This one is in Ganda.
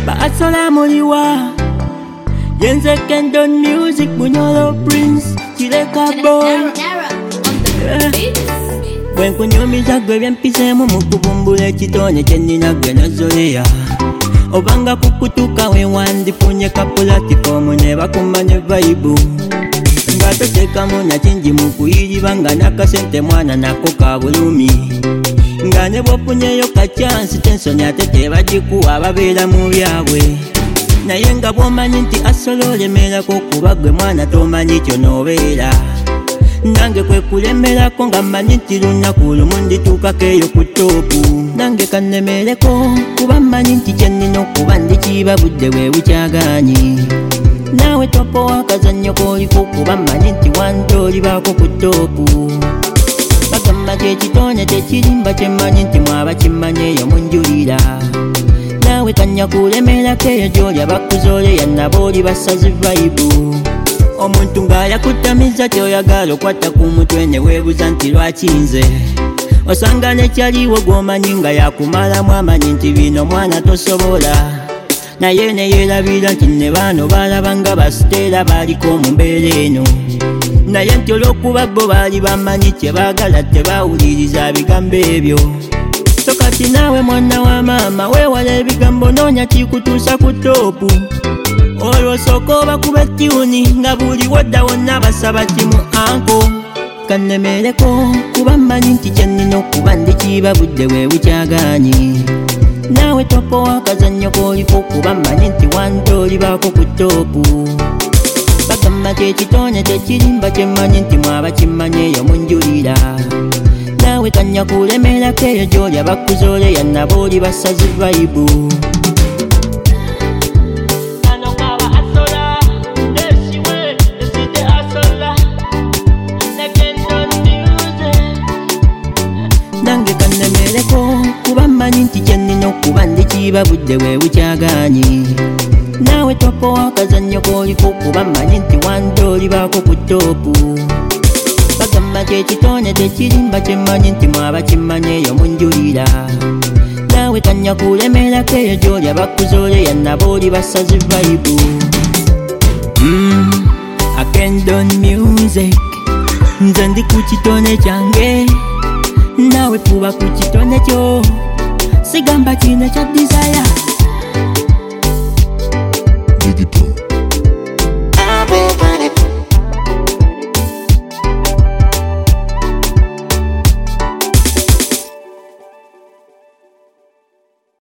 Baasola muliwa Yenze Kendon Music Bunyolo Prince Chileka Boy Bwen kunyomiza gwe byempisemu mukubumbula ekitone kyenina gwe nazoleya Obanga kukutuka we wandifunye ka platform ne bakumanye vibe Nga totekamu na kingi mukuyiriba nga nakasente mwana nako ka bulumi Nga ne bwofunyeyo ka chance tensoni ate tebagikuwa ababeera mu byabwe Naye nga bwomanyi nti asola olemerako kuba gwe mwana tomanyi kyonoobeera Nange kwe kulemerako nga mmanyi nti lunaku lumu ndituukako eyo ku toopu Nange kannemereko kuba mmanyi nti kyennina okuba ndikiiba budde bwe bukyagaanyi Naawe topo wakazannyo k'oliko kuba mmanyi nti wante olibaako ku toopu Bagamba kyekitone tekirimba kyemmanyi nti mwaba kimmanyi eyo munjulira Naawe kanya kulemerako eyo gy'oli abakuzoleya nabo oli basazi vibe Omuntu ng'ayakutamiza kyoyagala okwata ku mutwe ne weebuza nti lwaki nze Osanga nekyaliwo gw'omanyi nga yakumalamu amanyi nti bino mwana tosobola Naye ne yeerabira nti ne baano balaba nga basiteera baaliko mu mbeera eno Naye nti olw'okuba bo baali bamanyi kye baagala tebaawuliriza bigambo ebyo So kati naawe mwana wa maama weewala ebigambo noonya kikutuusa ku toopu Olwo sooka obakuba ettyuni nga buli wadda wonna basaba kimu anko Kannemereko kuba mmanyi nti kyennina okuba ndikiiba budde bwe bukyagaanyi Naawe topo wakazannyo k'oliko kuba mmanyi nti wante olibaako ku toopu Bagamba kyekitone tekirimba kyemmanyi nti mwaba kimmanyi eyo munjulira Naawe kanya kulemerako eyo gy'oli abakuzoleya nabo oli basazi vibe Nange kannemereko kuba mmanyi nti kyennina okuba ndikiiba budde bwe bukyagaanyi Naawe topo wakazannyo k'oliko kuba mmanyi nti wante olibaako ku toopu Bagamba kyekitone tekirimba kyemmanyi nti mwaba kimmanyi eyo munjulira Naawe kanya kulemerako eyo gy'oli abakuzoleya nabo oli basazi vibe Kendon Music Nze ndi ku kitone kyange Naawe fuba ku kitone kyo Sigamba kino kya desire Digital